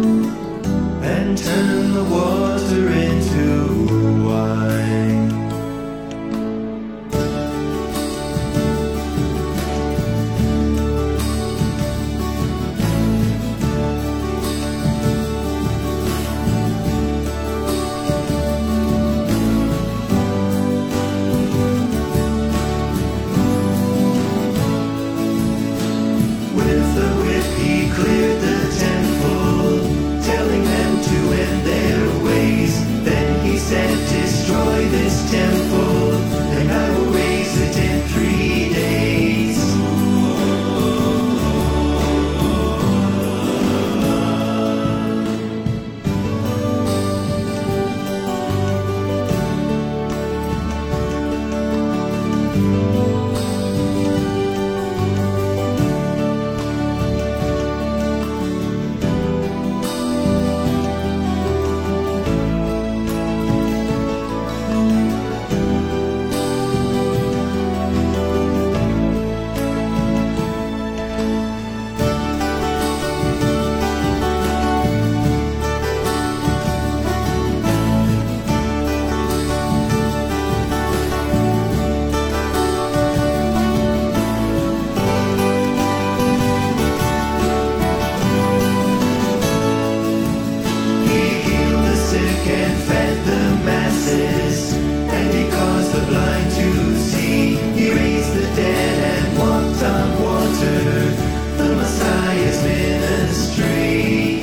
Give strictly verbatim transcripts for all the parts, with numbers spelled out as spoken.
and turn the water into wine. With the whip he cleared the temple, telling them to end their ways. Then he said, destroy this temple, and I will raise it in three days. And fed the masses, and he caused the blind to see. He raised the dead and walked on water, the Messiah's ministry.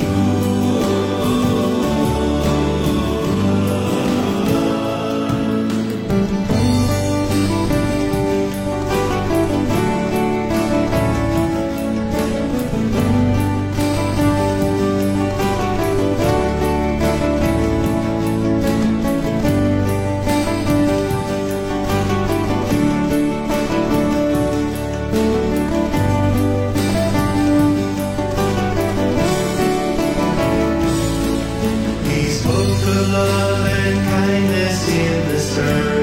He spoke of love and kindness in the sermon.